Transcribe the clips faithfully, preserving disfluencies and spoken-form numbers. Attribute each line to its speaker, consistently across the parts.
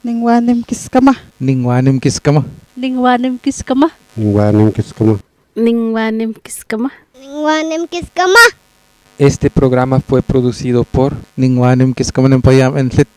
Speaker 1: Ningwanim kiskama.
Speaker 2: Ningwanim kiskama.
Speaker 3: Ningwanim kiskama.
Speaker 4: Ningwanim kiskama.
Speaker 3: Ningwanim kiskama.
Speaker 5: Ningwanim kiskama.
Speaker 2: Este programa fue producido por Ningwanim Kiskama Nempayam Entlit.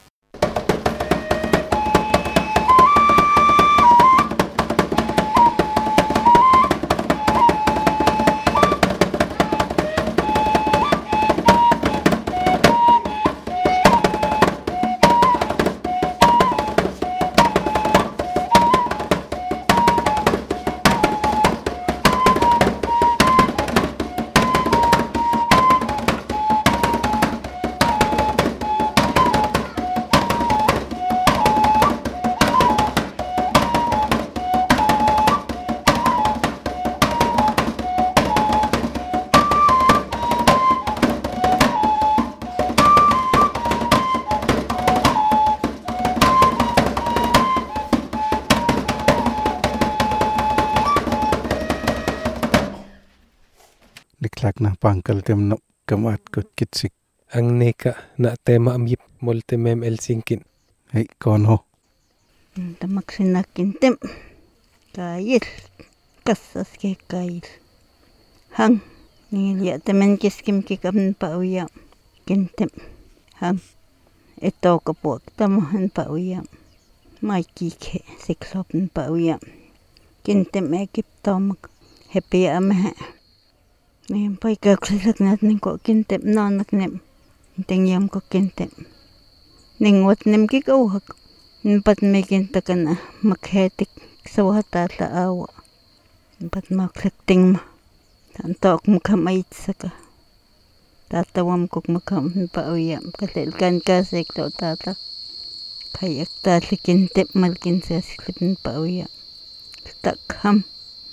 Speaker 4: Liklak na pangkal tem no kamat kot kitsik.
Speaker 6: Ang neka na tema amip moltemem el sinkin.
Speaker 4: Hey kon ho.
Speaker 1: Tamak sinakin tem. Kail. Kasas ke kail. Hang. Niliya temen kiskim kikam pa uya. Kintem. Hang. Ito kapuak tamuhan pa uya. May kike siklop pa uya. Kintem ekip tomak. Happy amaha. Ngayon pa ikaklasak natin ko kintem na anak nem. Tingyam ko kintem. Ningwat nem kikauhag. Nimpat may kinta ka na makhetik sa wahatata awa. Nimpat maklakting ma. Tanto ako makamait sa ka. Tatawam ko makam pa uyam. Katilkan ka sa ikto tata. Kayak tali kintem malkin sa siklip pa uyam. Takham.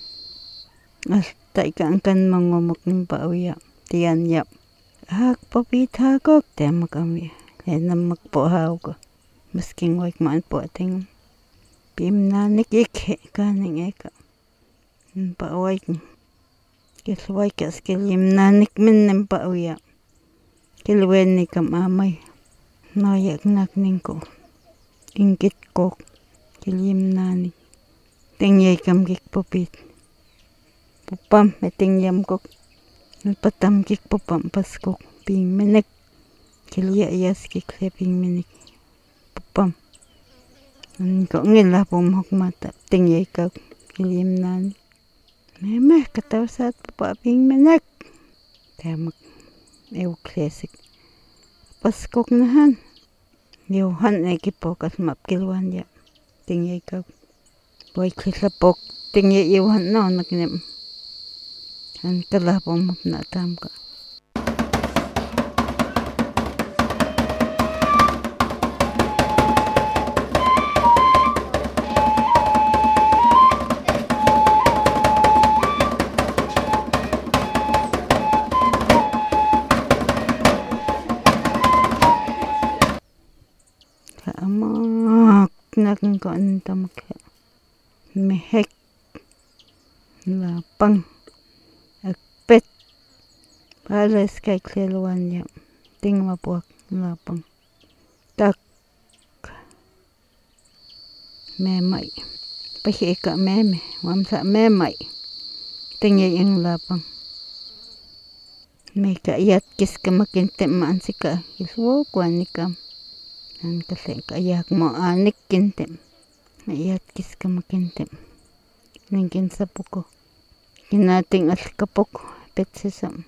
Speaker 1: Hasta ikan mangomok ng pauya. Tiyan yap. Hak papita ko. Tema kami. Kaya na magpuhaw ko. Masking wak maan po ating. Pim na nikikhe kaning eka. Paaway ko. Kilway ka skilim na nikmin ng pauya. Kilwen ni kamamay. Nayak nakning ko. Ingkit ko. Kilim na nik. Tingyay kam kikpupit. Pupam, metingyam kok. Patam kik pupam paskok. Ping menek. Kilya yas kik le ping menek. Pupam. Kok ngila pumhok mata. Tingyay kak. Kilim nan. Memeh kataw saat pupa ping menek. Tamak. Ew klasik. Paskok nahan. Yohan ekipo kas map kilwan ya. Tingyay kak. Boy kislapok. Tingyay yohan no nakinem. Ang kalapong mapnatam ka. Kaamak nakin ko antam ka. Mehek. Lapang. Pet. Palas kay kleluan niya. Ting mapuak lapang. Tak. Memay. Pahi ka meme. Wamsa memay. Tingay yung lapang. May kaayat kis ka makintem maan si ka. Kiswo kwan ni ka. Ang kasi kaayak mo anik kintem. Ayat kis ka makintem. Ningkin sa puko. Kinating askapok. Petsisam.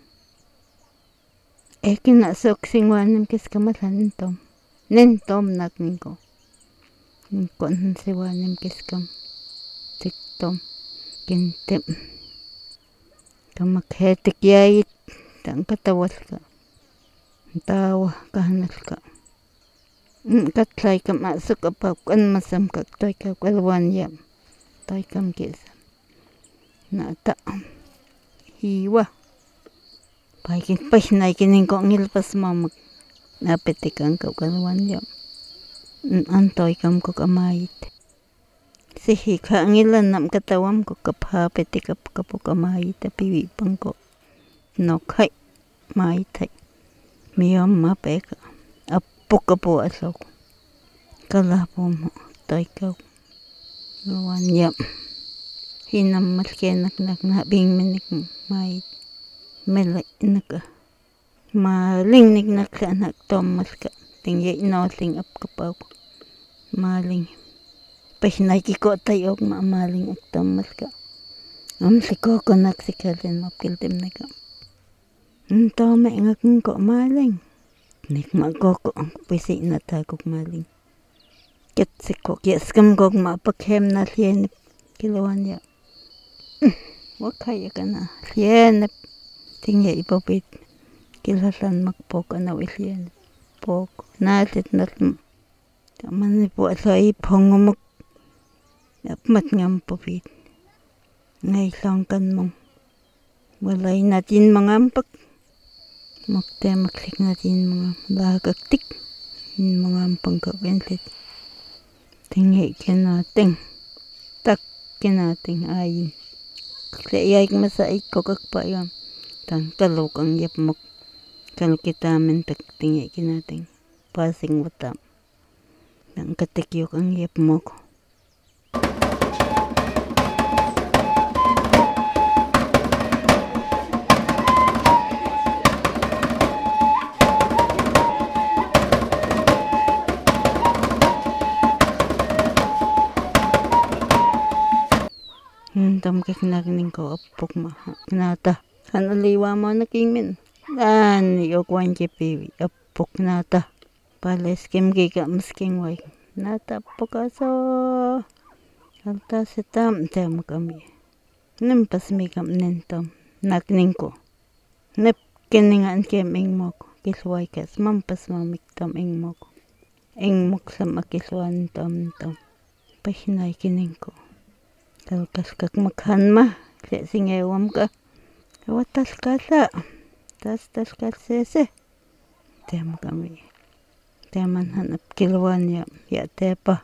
Speaker 1: Eh kinasok singwanim kis kamalan nintom. Nintom nakning ko. Ninkon siwanim kis kam. Tiktom. Kintem. Kamakhetik yayit. Tang katawas ka. Tawa kahanal ka. Katlay ka masok apap. Kan masam ka. Toy ka kalwan yam. Toy kam kisam. Nata. Hiwa. Paikin pa naikining ko ang ilpas mamag. Napetikan ka kalwan yam. Antoy kam ko kamayit. Sihi ka ang ilan nam katawam ko kaphapetikap ka po kamayit. Piwi pang ko. Nokhay. Mayitay. Miyam mapeka. Apo ka po asaw ko. Kalapo mo. tay kau lawan yap hinam malkenak nak na bing minik mai melek nak maling nik nak nak tom malka tingye no ting ap kapau maling pahinay ki ko tayo ma maling ak tom malka am siko ko nak sikalin mapiltim naka to me ngak ko maling nik ma ko ko pisi na ta ko maling ket siko yes kam ko ma pakhem na lien kilowan ya wakaya kana lien tingye ipopit kilasan magpok ana wilien pok natit nat taman po sa ipongomok apmat ngam popit ngay lang kan mong walay natin mga ampak magte maklik natin mga lagaktik mga ampang kabenlit tingay kinating tak kinating ayin kaya ik masaik ko kakpayam tan kalok ang yap mok kal kita mentek tingay kinating pasing watam nang katikyok ang yap mok tam kek nagning ko apok ma nata kan aliwa mo naking min an yo kwan piwi apok nata pales kem ge ka misking wai nata pokaso alta setam tem kami nem pas mi kam nentam nagning ko nep keningan kem ing mok kiswai kas mampas mamik tam ing mok ing mok sama kiswan tam tam pahinay kining ko talkas kak makhan ma se singewam ka watas kasa tas tas kasese tem kami teman hanap kilwan ya ya tepa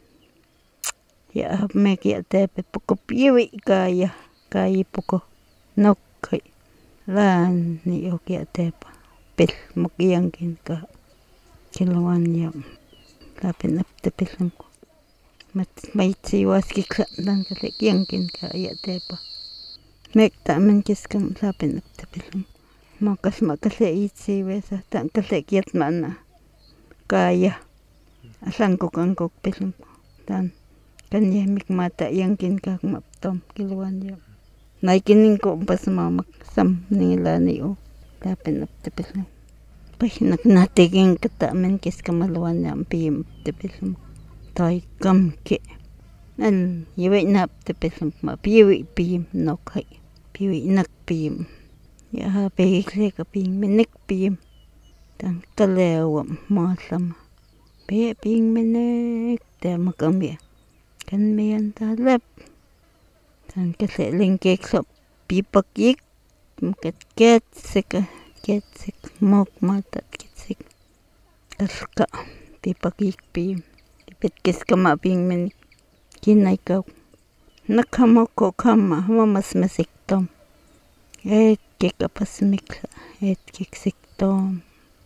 Speaker 1: ya hap mek ya tepe poko piwi kaya kaya poko nok kai lan ni ok ya tepa pil makiyang kin ka kilwan ya lapin ap tepil ko mat may siwas kiksa dan kasi kiyangkin ka ya tepa mek taman kis kam lapin ak tapilong makas makasi itsi wesa tan kasi kiyat mana kaya asan ko kang kok pilong dan kanya mik mata yangkin ka maptom kilwan ya naikining ko pas mamak sam nila ni o lapin ak tapilong pahinak natiging kataman kis kamaluan ya pim tapilong tay kam ke an yewe nap te pesam ma piwi pim nok hai piwi nak pim ya ha pe kle ka pim menek pim tan kalew ma sam pe pim menek te makam ya kan mean ta lep tan ke se link ek so pipak yik ket ket sek ket sek mok mata ket sek kaska pipak yik pim pitkis kama ping men kinay ka nakamo ko kama mamas masiktom et kik apasmik et kik siktom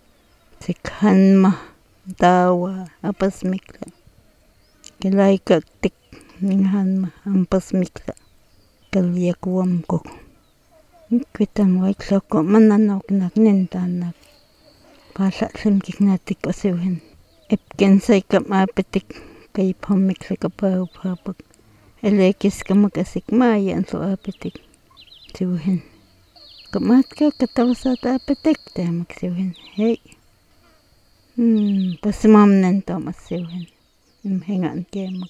Speaker 1: sikhanma dawa apasmik kilay ka tik ninghanma ampasmik kalyakwam ko kitang wait so ko mananok nak nintanak pasa simkik natik pasiwin ipken say kam apetik kay pamik sa kapaw papag elekis ka makasik mayan so apetik siwin kamat ka katawas at apetik tamak siwin hey hmm pasimam nento mas siwin hingaan kemak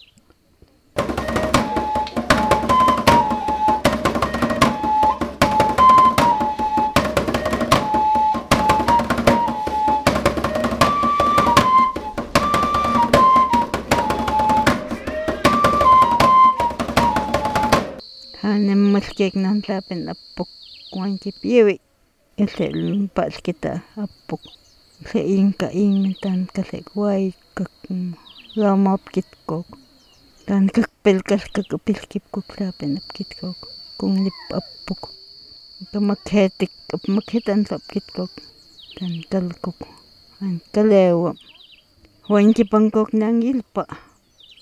Speaker 1: hanem maskek nan lapin apok kwan ki piwi ese pas kita apok se inka ing mentan kasek wai kak lamap kit kok dan kak pelkas kak pilkip kok lapin ap kit kok kung lip apok kamakhetik makhetan sap kit kok dan kalkok an kalewa wan ki pangkok nang ilpa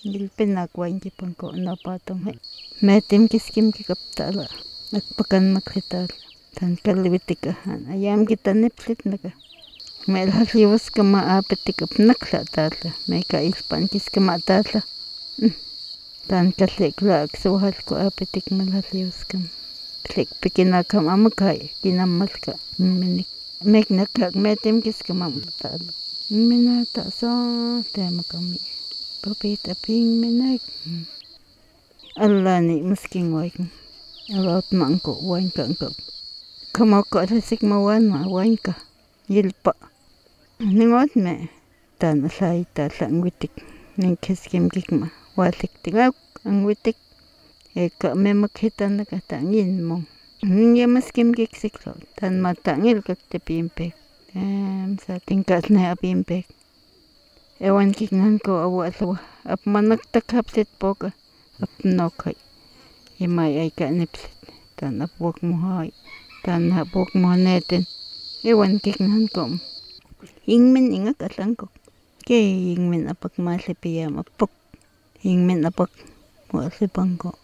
Speaker 1: Gilpina kuanki panko na patong hai. Metim kiskim ki kaptala. Nakpakan makhital. Tan kalwitika han. Ayam kita niplit naka. Melhal yus kama apetik nakla tala. Meka ispan kis kama tala. Tan kaslik la aksuhal ko apetik melhal yus kam. Klik pikina kam amakai kinamalka. Minik. Mek nakak metim kis kama tala. Minata so tema kami. Papita ping minak. Allah ni misking waik. Alot mangko wain ka angko. Kama ko resik mawan ma wain ka. Yilpa. Ningot me. Tan asay ta sa angwitik. Ning kiskim kikma. Wasik tingak angwitik. E ka me makita na ka tangin mong. Ning miskim kiksik lo. Tan matangil kak te pimpek. Em sa tingkat na pimpek. Ewan kingan ko awa sawa. Ap manak takhapsit poka. Ap nokay. Imay ay ka nipsit. Tan apwak mo hay. Tan apwak mo netin. Ewan kingan ko. Ingmin ingak asang ko. Kaya ingmin apak masipiyam apok. Ingmin apak wasipang ko.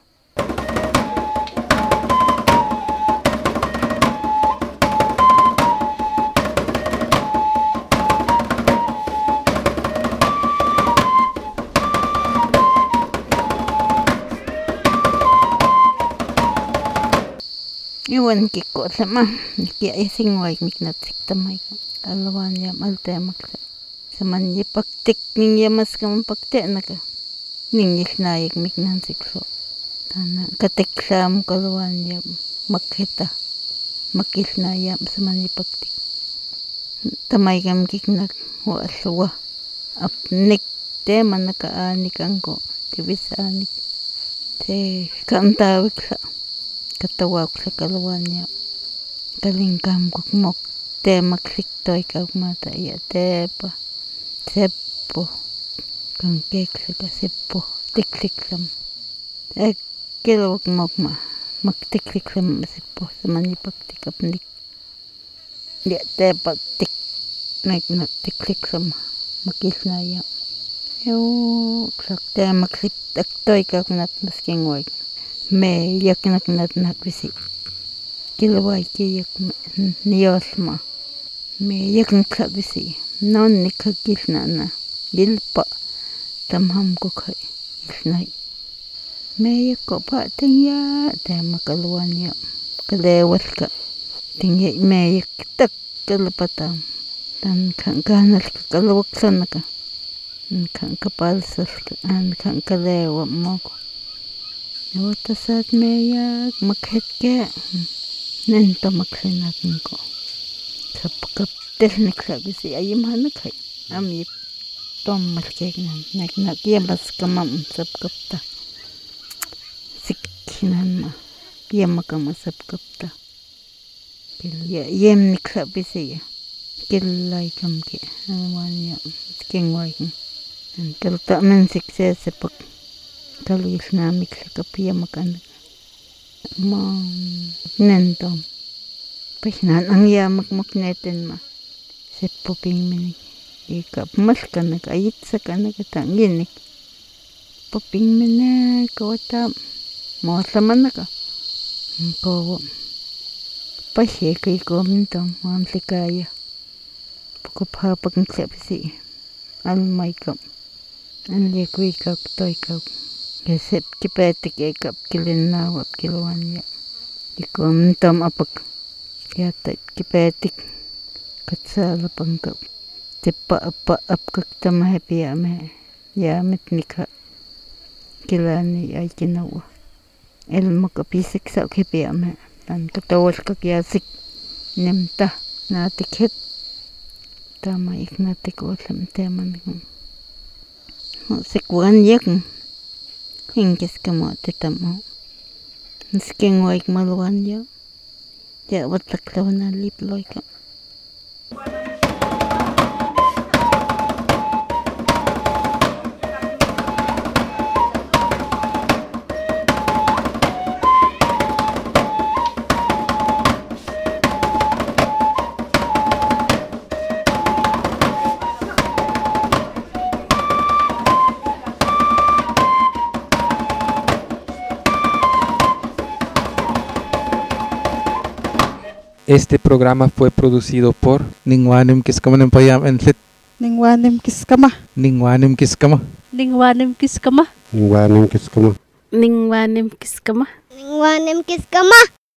Speaker 1: Iwan kiko sama kya ising waik miknatik tamay ko alawan yam altemak saman yipaktik ning yamas kam pakte naka ning isnaik miknansik so tana katiklam kalawan yam makhita makisna yam saman yipaktik tamay kam kiknak wa aswa apnik te manaka anik angko tibis anik te kantawik sa katawag sa kalawan niya. Kalingkam kukmok. Te maksiktoy kagmata iya. Te pa. Sepo. Kang kek sa kasepo. Tiklik sam. Eh, kilawag mok ma. Magtiklik sam sepo. Saman ipagtikapnik. Iya, te pa tik. Naik na tiklik sam. Makis na iya. Yo, ksak te maksiktoy kagmat masking wag. Me yak nak nat nak bisi kilawai ki yak niyosma me yak nak bisi non nikakil na na gilpa tamham ko kai isnai me yak ko pa tingya ta makaluan ya kalewas ka tingya me yak tak kalpata tan kan kanal kalawak sanaka kan kapalsas an kan kalewa mo ko Wata saat meyak makhet ke nento maksinak ko sapkap teknik sabi si ayim hanak hay ami tom maskek nan nak nak yamas kamam sapkap ta sikinan ma yamakam sapkap ta kil ya yem nik sabi si kil lay kam ke awan ya king wai kil ta men sikse sepak kalau Islamik sa kapiya makan ma nendom pasnan ang yamak makneten ma sepo ping minik ikap mas kanak ayit sa kanak tanginik poping minik kawata mo saman naka ko pasye kay ko mintom mam sikaya pagkapapag nagsapsi almay kam anli ko ikak toy kak Kesep kipetik ekap kilina wap kiluan ya. Ikom tam apak yata kipetik katsala pangkap. Tepa apa ap kak tam happy ame ya mit nika kilani ay kinawa. El makapisik sa happy ame tan katawas kak yasik nemta natikhet tama ik natik wasam teman kum. Sikwan yak Ingkis kamo titamo. Nisking waik maluan ya. Ya watak lawan lip loy ka.
Speaker 2: Este programa fue producido por
Speaker 4: Ningwanim kiskama payam enlit.
Speaker 1: Ningwanim kiskama.
Speaker 2: Ningwanim Kiskama.
Speaker 3: Ningwanim kiskama.
Speaker 4: Ningwanim kiskama.
Speaker 3: Ningwanim kiskama.
Speaker 5: Ningwanim kiskama.